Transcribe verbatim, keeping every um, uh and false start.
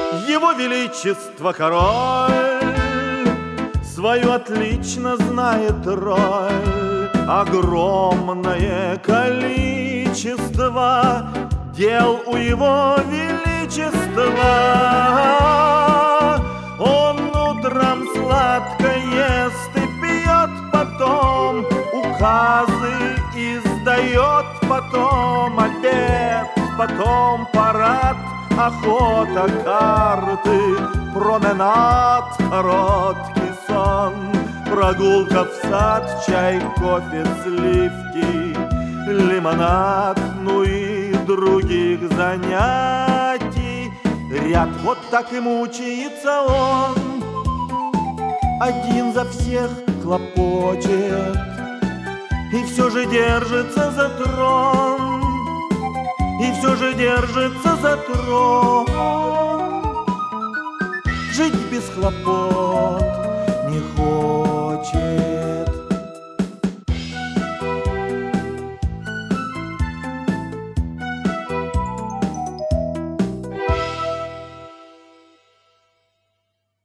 Его Величество король свою отлично знает роль. Огромное количество дел у Его Величества. Он утром сладко ест и пьет, потом указы издает, потом обед, потом парад, охота, карты, променад, короткий сон, прогулка в сад, чай, кофе, сливки, лимонад, ну и других занятий. Ряд вот так и мучается он, один за всех хлопочет, и все же держится за трон, и все же держится за трон. Жить без хлопот не хочет.